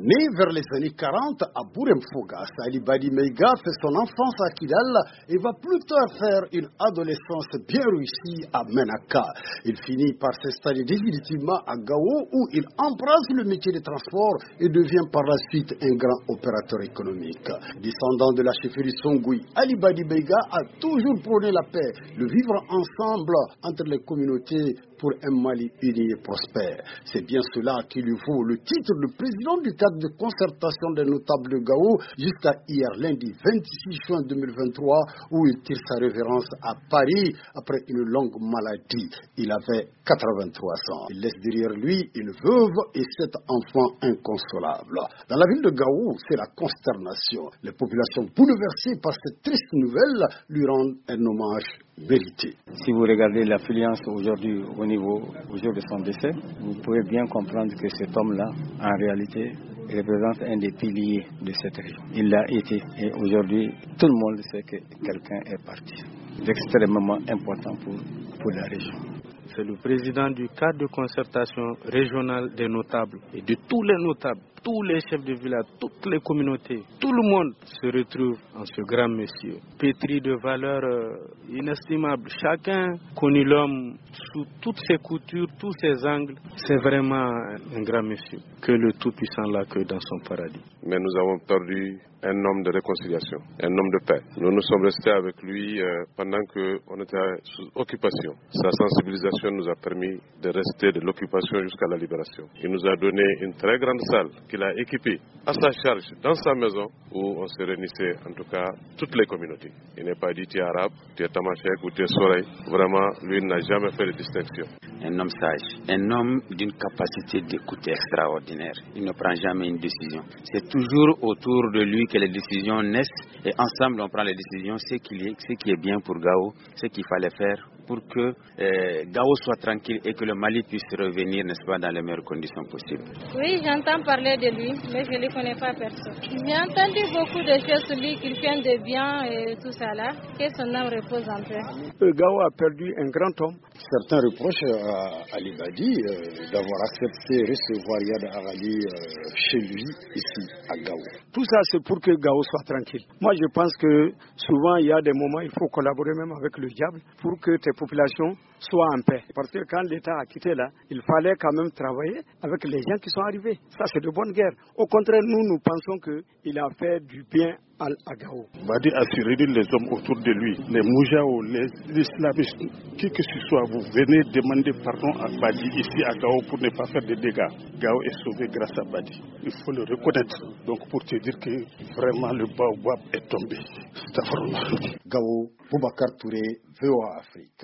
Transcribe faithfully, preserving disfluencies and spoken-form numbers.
Né vers les années quarante à Bourem-Foga, Ali Badi Meiga fait son enfance à Kidal et va plus tard faire une adolescence bien réussie à Menaka. Il finit par s'installer définitivement à Gao où il embrasse le métier de transport et devient par la suite un grand opérateur économique. Descendant de la chefferie Songui, Ali Badi Meiga a toujours prôné la paix, le vivre ensemble entre les communautés pour un Mali uni et prospère. C'est bien cela qui lui vaut le titre de président du cadre de concertation des notables de Gao jusqu'à hier lundi vingt-six juin deux mille vingt-trois où il tire sa révérence à Paris après une longue maladie. Il avait quatre-vingt-trois ans. Il laisse derrière lui une veuve et sept enfants inconsolables. Dans la ville de Gao, c'est la consternation. Les populations bouleversées par cette triste nouvelle lui rendent un hommage vérité. Si vous regardez l'affluence aujourd'hui au niveau au jour de son décès, vous pouvez bien comprendre que cet homme-là, en réalité, représente un des piliers de cette région. Il l'a été et aujourd'hui, tout le monde sait que quelqu'un est parti. C'est extrêmement important pour, pour la région. C'est le président du cadre de concertation régionale des notables et de tous les notables, tous les chefs de village, toutes les communautés, tout le monde se retrouve en ce grand monsieur, pétri de valeurs euh, inestimables. Chacun connaît l'homme sous toutes ses coutures, tous ses angles. C'est vraiment un grand monsieur. Que le Tout-Puissant l'accueille dans son paradis. Mais nous avons perdu un homme de réconciliation, un homme de paix. Nous nous sommes restés avec lui euh, pendant qu'on était sous occupation. Sa sensibilisation nous a permis de rester de l'occupation jusqu'à la libération. Il nous a donné une très grande salle qu'il a équipée à sa charge dans sa maison où on se réunissait en tout cas toutes les communautés. Il n'est pas dit tu es arabe, tu es tamashek ou tu es soleil. Vraiment, lui n'a jamais fait de distinction. Un homme sage, un homme d'une capacité d'écoute extraordinaire. Il ne prend jamais une décision. C'est toujours autour de lui que les décisions naissent et ensemble on prend les décisions. Ce qui est, ce qui est bien pour Gao, ce qu'il fallait faire pour que euh, Gao soit tranquille et que le Mali puisse revenir, n'est-ce pas, dans les meilleures conditions possibles. Oui, j'entends parler de lui, mais je ne le connais pas personne. J'ai entendu beaucoup de choses sur lui, qu'il fait de bien et tout ça là, que son âme repose en paix. Euh, Gao a perdu un grand homme. Certains reprochent à Ali Badi euh, d'avoir accepté recevoir Yad Arali euh, chez lui, ici, à Gao. Tout ça, c'est pour que Gao soit tranquille. Moi, je pense que souvent, il y a des moments, il faut collaborer même avec le diable pour que tes populations soient en paix. Parce que quand l'État a quitté là, il fallait quand même travailler avec les gens qui sont arrivés. Ça, c'est de bonne guerre. Au contraire, nous, nous pensons qu'il a fait du bien à, à Gao. Badi a su réunir les hommes autour de lui, les Moujao, les islamistes, qui que ce soit, vous venez demander pardon à Badi ici à Gao pour ne pas faire de dégâts. Gao est sauvé grâce à Badi. Il faut le reconnaître. Donc pour te dire que vraiment le baobab est tombé. Gao, Boubacar Touré, V O A Afrique.